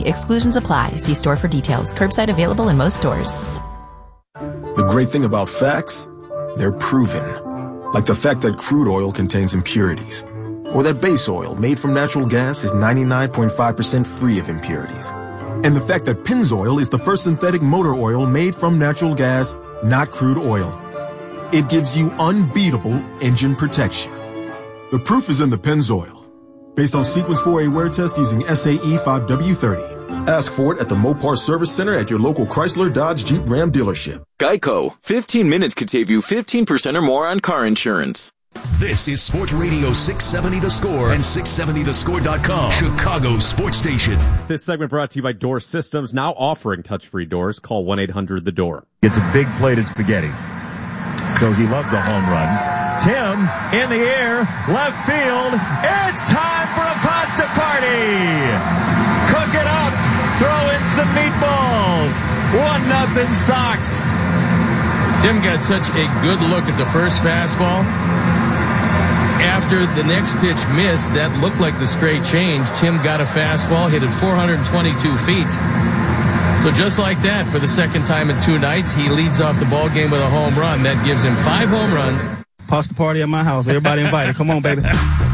Exclusions apply. See store for details. Curbside available in most stores. The great thing about facts, they're proven. Like the fact that crude oil contains impurities. Or that base oil made from natural gas is 99.5% free of impurities. And the fact that Pennzoil is the first synthetic motor oil made from natural gas, not crude oil. It gives you unbeatable engine protection. The proof is in the Pennzoil. Based on Sequence 4A wear test using SAE 5W30. Ask for it at the Mopar Service Center at your local Chrysler, Dodge, Jeep, Ram dealership. Geico. 15 minutes could save you 15% or more on car insurance. This is Sports Radio 670 The Score and 670thescore.com, Chicago's sports station. This segment brought to you by Door Systems, now offering touch-free doors. Call 1-800-THE-DOOR. Gets a big plate of spaghetti. So he loves the home runs. Tim in the air, left field. It's time for a pasta party. Cook it up. Throw in some meatballs. 1-0 Sox. Tim got such a good look at the first fastball. After the next pitch missed, that looked like the straight change. Tim got a fastball, hit it 422 feet. So just like that, for the second time in 2 nights, he leads off the ball game with a home run. That gives him 5 home runs. Pasta party at my house. Everybody invited. Come on, baby.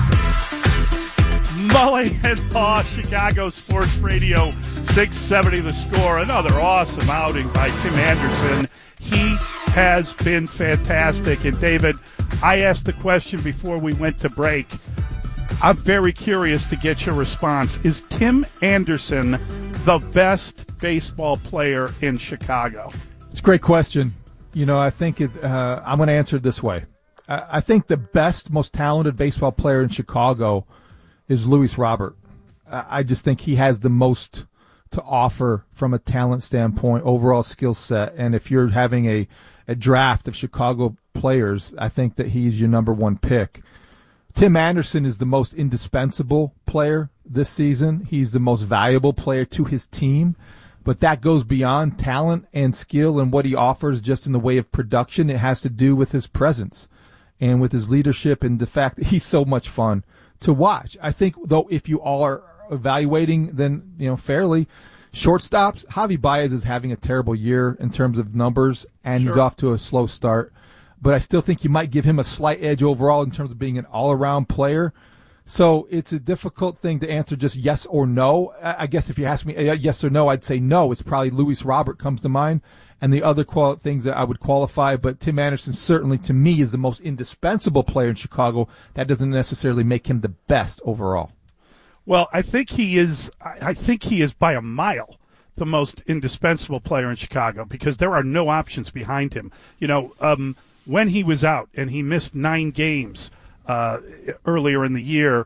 Mully and Paw, Chicago Sports Radio 670 The Score. Another awesome outing by Tim Anderson. He has been fantastic. And David, I asked the question before we went to break. I'm very curious to get your response. Is Tim Anderson the best baseball player in Chicago? It's a great question. You know, I think I'm going to answer it this way. I think the best, most talented baseball player in Chicago is Luis Robert. I just think he has the most to offer from a talent standpoint, overall skill set. And if you're having a draft of Chicago players, I think that he's your number one pick. Tim Anderson is the most indispensable player this season. He's the most valuable player to his team. But that goes beyond talent and skill and what he offers just in the way of production. It has to do with his presence and with his leadership and the fact that he's so much fun to watch. I think, though, if you are evaluating, then, you know, fairly, shortstops, Javi Baez is having a terrible year in terms of numbers, and he's off to a slow start. But I still think you might give him a slight edge overall in terms of being an all-around player. So it's a difficult thing to answer just yes or no. I guess if you ask me yes or no, I'd say no. It's probably Luis Robert comes to mind, and the other things that I would qualify. But Tim Anderson certainly, to me, is the most indispensable player in Chicago. That doesn't necessarily make him the best overall. Well, I think he is by a mile the most indispensable player in Chicago because there are no options behind him. You know, when he was out and he missed 9 games earlier in the year,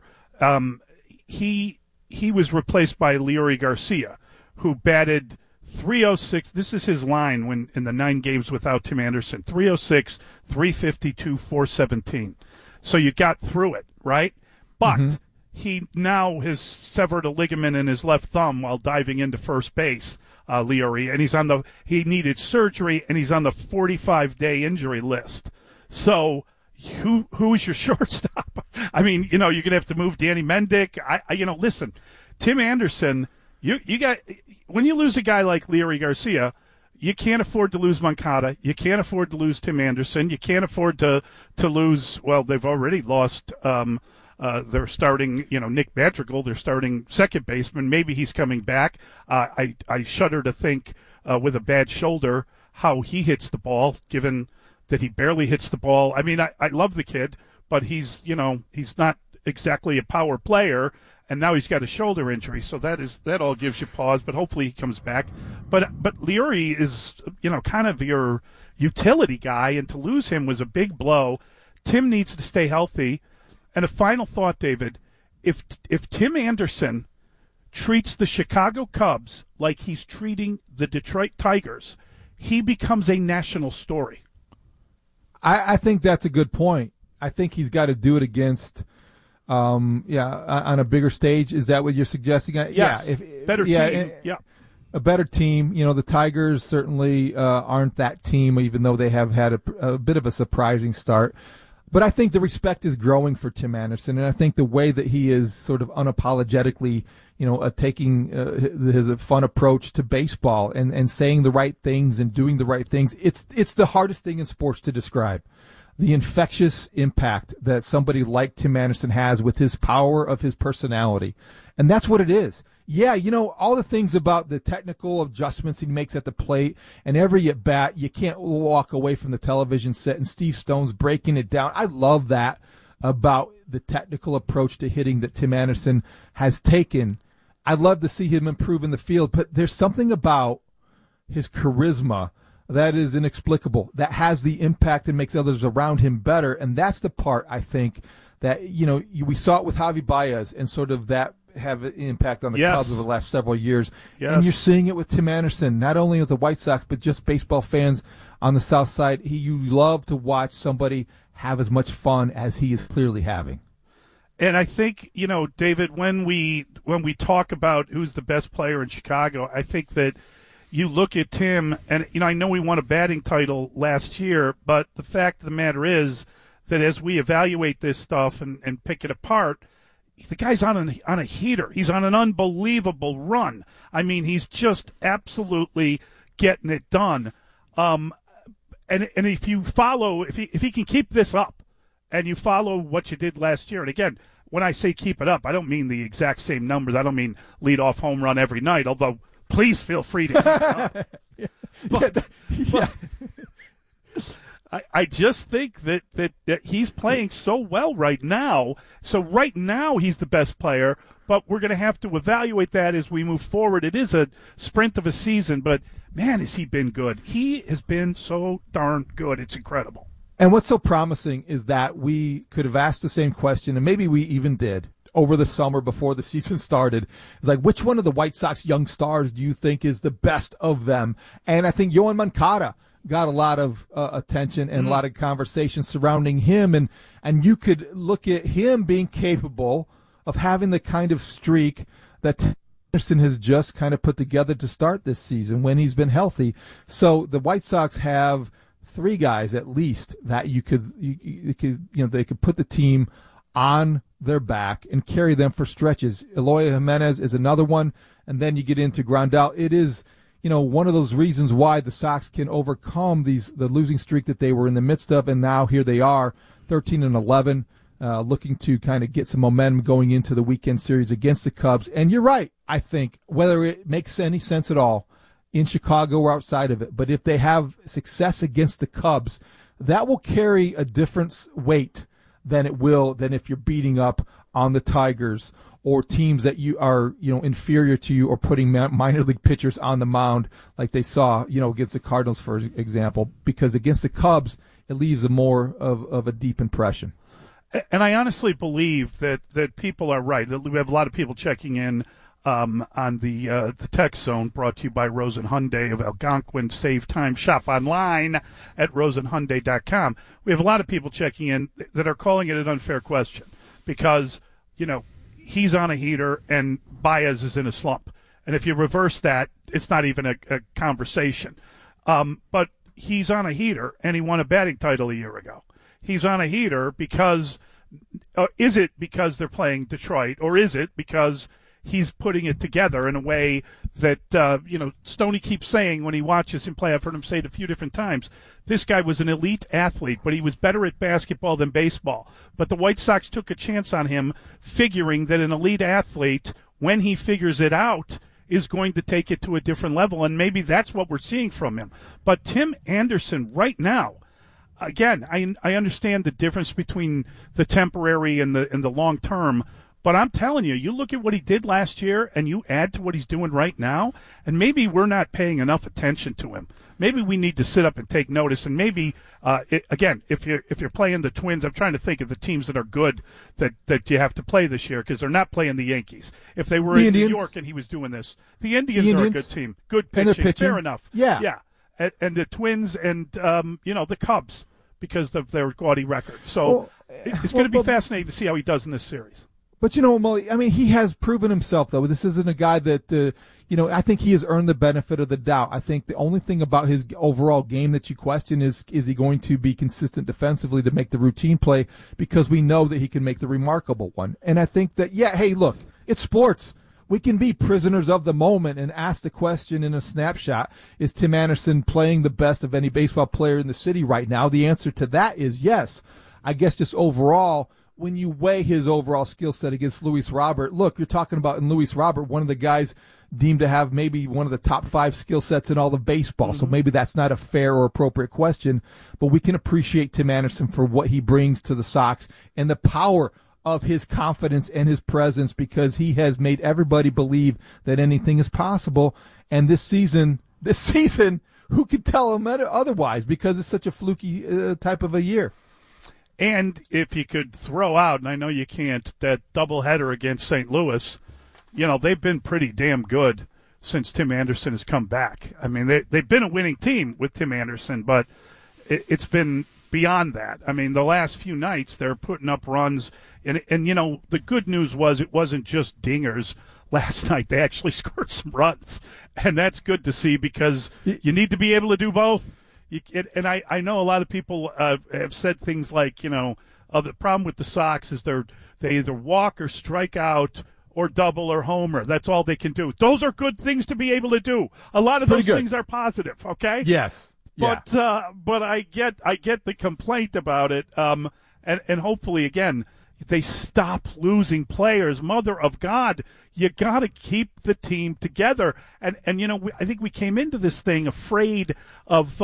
he was replaced by Leury Garcia, who batted .306. This is his line when in the 9 games without Tim Anderson: .306, .352, .417. So you got through it, right? But he now has severed a ligament in his left thumb while diving into first base, Leury, and he needed surgery, and he's on the 45-day injury list. So who is your shortstop? I mean, you know, you're going to have to move Danny Mendick. Listen, Tim Anderson, you got, when you lose a guy like Leury Garcia, you can't afford to lose Moncada. You can't afford to lose Tim Anderson. You can't afford to lose, well, they've already lost they're starting, Nick Madrigal, they're starting second baseman. Maybe he's coming back. I shudder to think with a bad shoulder how he hits the ball, given that he barely hits the ball. I mean, I love the kid, but he's not exactly a power player, and now he's got a shoulder injury, so that all gives you pause, but hopefully he comes back. But Leury is, kind of your utility guy, and to lose him was a big blow. Tim needs to stay healthy. And a final thought, David, if Tim Anderson treats the Chicago Cubs like he's treating the Detroit Tigers, he becomes a national story. I think that's a good point. I think he's got to do it against, on a bigger stage. Is that what you're suggesting? Yes. Better team. A better team. The Tigers certainly aren't that team, even though they have had a bit of a surprising start. But I think the respect is growing for Tim Anderson, and I think the way that he is sort of unapologetically, taking his fun approach to baseball and saying the right things and doing the right things. It's the hardest thing in sports to describe. The infectious impact that somebody like Tim Anderson has with his power of his personality. And that's what it is. Yeah, all the things about the technical adjustments he makes at the plate and every at bat, you can't walk away from the television set and Steve Stone's breaking it down. I love that about the technical approach to hitting that Tim Anderson has taken. I'd love to see him improve in the field, but there's something about his charisma that is inexplicable, that has the impact and makes others around him better. And that's the part, I think, that, we saw it with Javi Baez and sort of that have an impact on the Cubs over the last several years. Yes. And you're seeing it with Tim Anderson, not only with the White Sox, but just baseball fans on the South Side. You love to watch somebody have as much fun as he is clearly having. And I think, David, when we talk about who's the best player in Chicago, I think that you look at Tim, and, I know he won a batting title last year, but the fact of the matter is that as we evaluate this stuff and pick it apart, the guy's on a heater. He's on an unbelievable run. I mean, he's just absolutely getting it done. And if you follow, if he can keep this up, and you follow what you did last year, and again, when I say keep it up, I don't mean the exact same numbers. I don't mean lead-off home run every night, although please feel free to keep it up. I just think that he's playing so well right now. So right now he's the best player, but we're going to have to evaluate that as we move forward. It is a sprint of a season, but, man, has he been good. He has been so darn good. It's incredible. And what's so promising is that we could have asked the same question, and maybe we even did, over the summer before the season started. It's like, which one of the White Sox young stars do you think is the best of them? And I think Yoan Moncada got a lot of attention and a lot of conversation surrounding him. And you could look at him being capable of having the kind of streak that Anderson has just kind of put together to start this season when he's been healthy. So the White Sox have three guys at least that they could put the team on their back and carry them for stretches. Eloy Jimenez is another one, and then you get into Grandal. It is, one of those reasons why the Sox can overcome the losing streak that they were in the midst of, and now here they are, 13-11, looking to kind of get some momentum going into the weekend series against the Cubs. And you're right, I think, whether it makes any sense at all in Chicago or outside of it, but if they have success against the Cubs, that will carry a different weight than if you're beating up on the Tigers or teams that you are, inferior to you, or putting minor league pitchers on the mound like they saw, against the Cardinals, for example, because against the Cubs, it leaves a more of a deep impression. And I honestly believe that people are right. We have a lot of people checking in on the text zone, brought to you by Rosen Hyundai of Algonquin. Save time, shop online at rosenhyundai.com. We have a lot of people checking in that are calling it an unfair question because, he's on a heater and Baez is in a slump. And if you reverse that, it's not even a conversation. But he's on a heater and he won a batting title a year ago. He's on a heater because is it because they're playing Detroit, or is it because he's putting it together in a way that, Stoney keeps saying when he watches him play? I've heard him say it a few different times. This guy was an elite athlete, but he was better at basketball than baseball. But the White Sox took a chance on him, figuring that an elite athlete, when he figures it out, is going to take it to a different level. And maybe that's what we're seeing from him. But Tim Anderson right now, again, I understand the difference between the temporary and the long term. But I'm telling you, you look at what he did last year and you add to what he's doing right now, and maybe we're not paying enough attention to him. Maybe we need to sit up and take notice. And maybe, again, if you're playing the Twins, I'm trying to think of the teams that are good that you have to play this year, because they're not playing the Yankees. If they were in New York and he was doing this, the Indians are a good team, good pitching, fair enough. Yeah. And the Twins and the Cubs, because of their gaudy record. So it's going to be fascinating to see how he does in this series. But, Mully, I mean, he has proven himself, though. This isn't a guy that, I think he has earned the benefit of the doubt. I think the only thing about his overall game that you question is he going to be consistent defensively to make the routine play, because we know that he can make the remarkable one. And I think that, hey, look, it's sports. We can be prisoners of the moment and ask the question in a snapshot, is Tim Anderson playing the best of any baseball player in the city right now? The answer to that is yes. I guess just overall, when you weigh his overall skill set against Luis Robert, look, you're talking about in Luis Robert, one of the guys deemed to have maybe one of the top 5 skill sets in all of baseball. So maybe that's not a fair or appropriate question, but we can appreciate Tim Anderson for what he brings to the Sox and the power of his confidence and his presence, because he has made everybody believe that anything is possible. And this season, who could tell him otherwise, because it's such a fluky type of a year. And if you could throw out, and I know you can't, that doubleheader against St. Louis, they've been pretty damn good since Tim Anderson has come back. I mean, they've been a winning team with Tim Anderson, but it's been beyond that. I mean, the last few nights they're putting up runs, and the good news was it wasn't just dingers. Last night they actually scored some runs, and that's good to see, because you need to be able to do both. I know a lot of people have said things like, the problem with the Sox is they either walk or strike out or double or homer. That's all they can do. Those are good things to be able to do. A lot of those things are positive, okay? Yes. But I get the complaint about it, and hopefully, again, they stop losing players. Mother of God, you got to keep the team together. And I think we came into this thing afraid of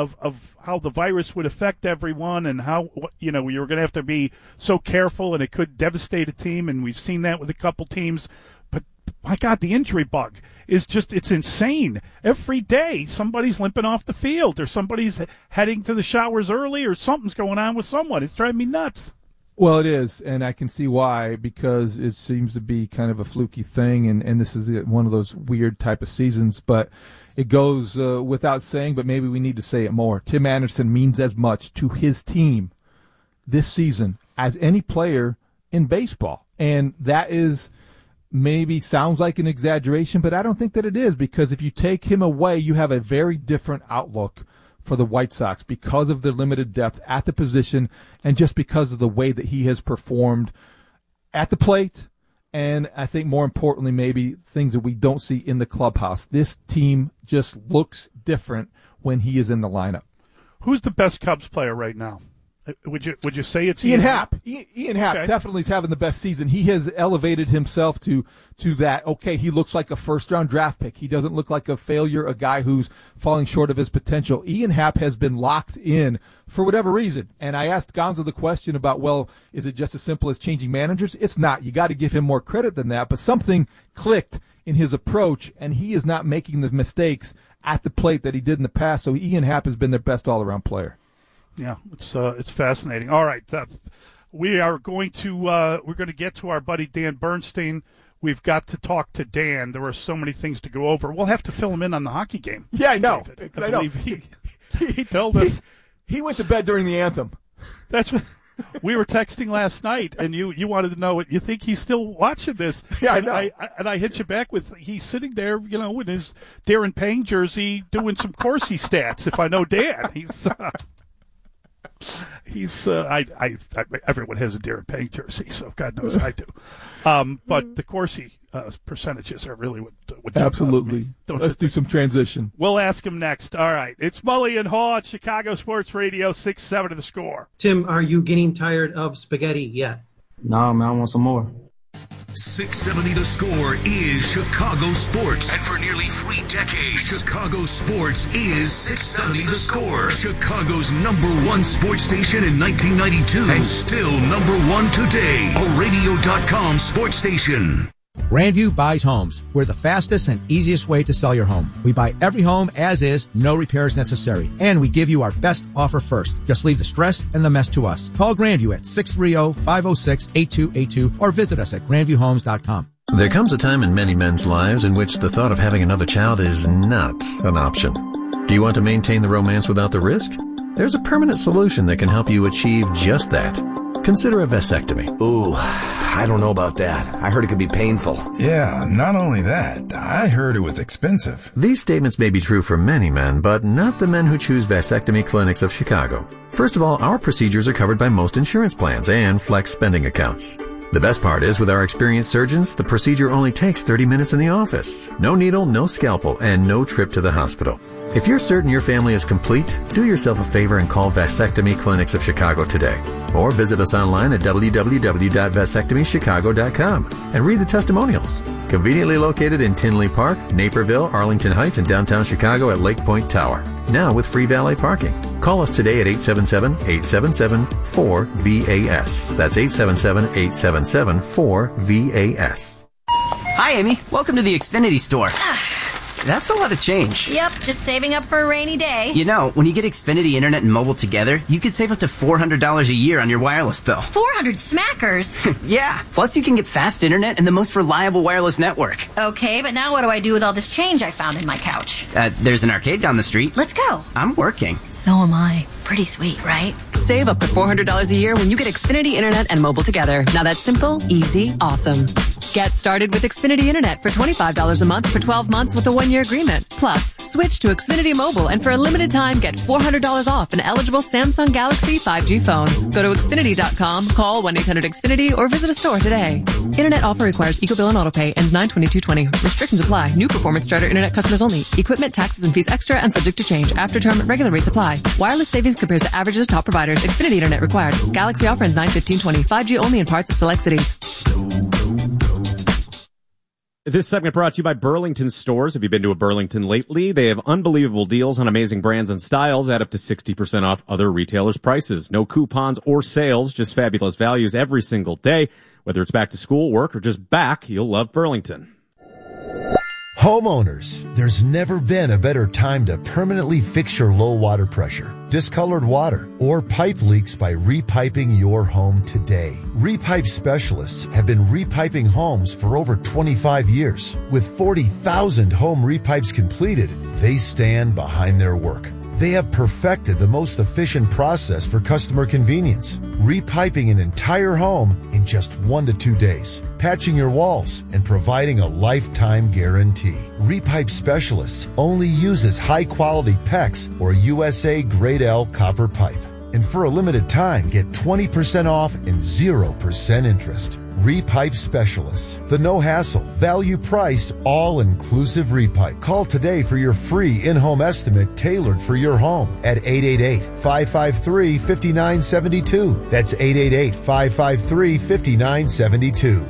how the virus would affect everyone, and how you were going to have to be so careful, and it could devastate a team. And we've seen that with a couple teams. But my God, the injury bug is it's insane. Every day somebody's limping off the field, or somebody's heading to the showers early, or something's going on with someone. It's driving me nuts. Well, it is, and I can see why, because it seems to be kind of a fluky thing, and this is one of those weird type of seasons, but it goes without saying, but maybe we need to say it more. Tim Anderson means as much to his team this season as any player in baseball, and that is maybe sounds like an exaggeration, but I don't think that it is, because if you take him away, you have a very different outlook for the White Sox, because of their limited depth at the position, and just because of the way that he has performed at the plate, and I think more importantly, maybe things that we don't see in the clubhouse. This team just looks different when he is in the lineup. Who's the best Cubs player right now? Would you say it's Ian Happ? Ian Happ definitely is having the best season. He has elevated himself to that. Okay, he looks like a first-round draft pick. He doesn't look like a failure, a guy who's falling short of his potential. Ian Happ has been locked in for whatever reason. And I asked Gonzo the question about, well, is it just as simple as changing managers? It's not. You got to give him more credit than that. But something clicked in his approach, and he is not making the mistakes at the plate that he did in the past. So Ian Happ has been their best all-around player. Yeah, it's fascinating. All right, we are going to get to our buddy Dan Bernstein. We've got to talk to Dan. There are so many things to go over. We'll have to fill him in on the hockey game. Yeah, I know. I know. He told us he went to bed during the anthem. That's what we were texting last night, and you wanted to know what you think he's still watching this. Yeah, and I know. I hit you back with he's sitting there, in his Darren Payne jersey doing some Corsi stats. If I know Dan, everyone has a Darren Payne jersey, so God knows I do. But the Corsi percentages are really what absolutely. Let's do some transition. We'll ask him next. All right, it's Mully and Haw at Chicago Sports Radio 6-7 The Score. Tim, are you getting tired of spaghetti yet? No, man, I want some more. 670 The Score is Chicago sports. And for nearly 3 decades, Chicago sports is 670 The Score. Chicago's #1 sports station in 1992. And still #1 today. A radio.com sports station. Grandview buys homes. We're the fastest and easiest way to sell your home. We buy every home as is, no repairs necessary. And we give you our best offer first. Just leave the stress and the mess to us. Call Grandview at 630-506-8282 or visit us at grandviewhomes.com. There comes a time in many men's lives in which the thought of having another child is not an option. Do you want to maintain the romance without the risk? There's a permanent solution that can help you achieve just that. Consider a vasectomy. Ooh, I don't know about that. I heard it could be painful. Yeah, not only that, I heard it was expensive. These statements may be true for many men, but not the men who choose Vasectomy Clinics of Chicago. First of all, our procedures are covered by most insurance plans and flex spending accounts. The best part is, with our experienced surgeons, the procedure only takes 30 minutes in the office. No needle, no scalpel, and no trip to the hospital. If you're certain your family is complete, do yourself a favor and call Vasectomy Clinics of Chicago today. Or visit us online at www.vasectomychicago.com and read the testimonials. Conveniently located in Tinley Park, Naperville, Arlington Heights, and downtown Chicago at Lake Point Tower. Now with free valet parking. Call us today at 877-877-4VAS. That's 877-877-4VAS. Hi, Amy. Welcome to the Xfinity store. That's a lot of change. Yep, just saving up for a rainy day. You know, when you get Xfinity Internet and mobile together, you could save up to $400 a year on your wireless bill. 400 smackers? Yeah, plus you can get fast internet and the most reliable wireless network. Okay, but now what do I do with all this change I found in my couch? There's an arcade down the street. Let's go. I'm working. So am I. Pretty sweet, right? Save up to $400 a year when you get Xfinity Internet and mobile together. Now that's simple, easy, awesome. Get started with Xfinity Internet for $25 a month for 12 months with a 1-year agreement. Plus, switch to Xfinity Mobile and for a limited time get $400 off an eligible Samsung Galaxy 5G phone. Go to Xfinity.com, call 1-800-XFINITY or visit a store today. Internet offer requires EcoBill and AutoPay. Ends 9/22/20. Restrictions apply. New performance starter internet customers only. Equipment, taxes, and fees extra and subject to change. After term, regular rates apply. Wireless savings compares to averages of top providers. Xfinity Internet required. Galaxy offer ends 9/15/20. 5G only in parts of select cities. This segment brought to you by Burlington Stores. Have you been to a Burlington lately? They have unbelievable deals on amazing brands and styles at up to 60% off other retailers' prices. No coupons or sales, just fabulous values every single day. Whether it's back to school, work, or just back, you'll love Burlington. Homeowners, there's never been a better time to permanently fix your low water pressure, discolored water, or pipe leaks by repiping your home today. Repipe specialists have been repiping homes for over 25 years. With 40,000 home repipes completed, they stand behind their work. They have perfected the most efficient process for customer convenience, repiping an entire home in just 1 to 2 days, patching your walls, and providing a lifetime guarantee. Repipe Specialists only uses high-quality PEX or USA Grade L copper pipe. And for a limited time, get 20% off and 0% interest. Repipe Specialists, the no-hassle, value-priced, all-inclusive repipe. Call today for your free in-home estimate tailored for your home at 888-553-5972. That's 888-553-5972.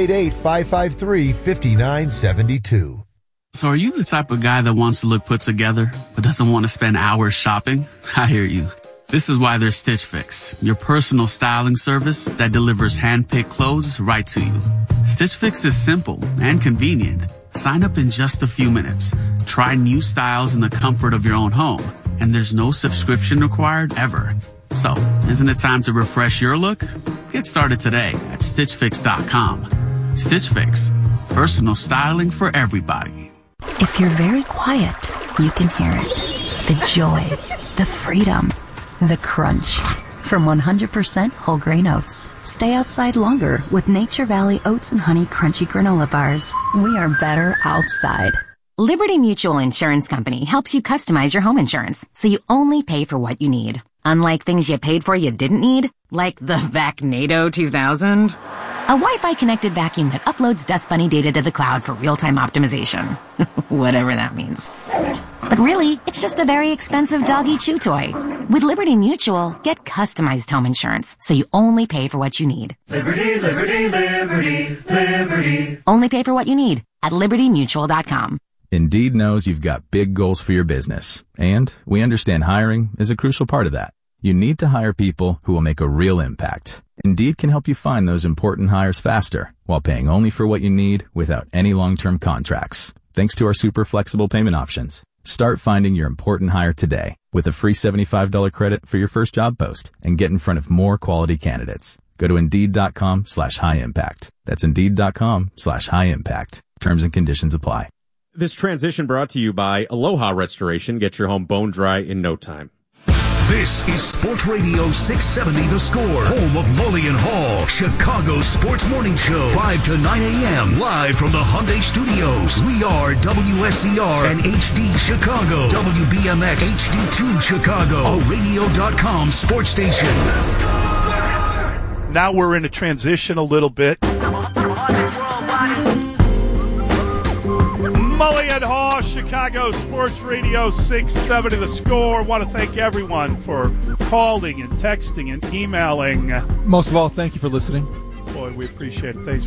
888-553-5972. So are you the type of guy that wants to look put together but doesn't want to spend hours shopping? I hear you. This is why there's Stitch Fix, your personal styling service that delivers hand-picked clothes right to you. Stitch Fix is simple and convenient. Sign up in just a few minutes. Try new styles in the comfort of your own home. And there's no subscription required ever. So, isn't it time to refresh your look? Get started today at StitchFix.com. Stitch Fix, personal styling for everybody. If you're very quiet, you can hear it. The joy, the freedom, the crunch. From 100% whole grain oats. Stay outside longer with Nature Valley Oats and Honey Crunchy Granola Bars. We are better outside. Liberty Mutual Insurance Company helps you customize your home insurance so you only pay for what you need. Unlike things you paid for you didn't need, like the Vacnado 2000. A Wi-Fi connected vacuum that uploads Dust Bunny data to the cloud for real-time optimization. Whatever that means. But really, it's just a very expensive doggy chew toy. With Liberty Mutual, get customized home insurance so you only pay for what you need. Liberty, liberty, liberty, liberty. Only pay for what you need at libertymutual.com. Indeed knows you've got big goals for your business, and we understand hiring is a crucial part of that. You need to hire people who will make a real impact. Indeed can help you find those important hires faster while paying only for what you need without any long-term contracts. Thanks to our super flexible payment options. Start finding your important hire today with a free $75 credit for your first job post and get in front of more quality candidates. Go to Indeed.com/high impact. That's Indeed.com/high impact. Terms and conditions apply. This transition brought to you by Aloha Restoration. Get your home bone dry in no time. This is Sports Radio 670 The Score, home of Mully and Hall, Chicago Sports Morning Show, 5 to 9 a.m., live from the Hyundai Studios. We are WSCR and HD Chicago, WBMX HD2 Chicago, a radio.com sports station. Now we're in a transition a little bit. Mully and Haw, Chicago Sports Radio 670 The Score. Want to thank everyone for calling and texting and emailing. Most of all, thank you for listening. Boy, we appreciate it. Thanks